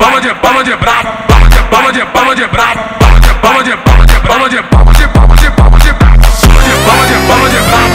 palma de palma de brabo, palma de palma de palma de brabo, palma de palma de palma de palma de palma de palma de palma de palma de palma de palma de brabo.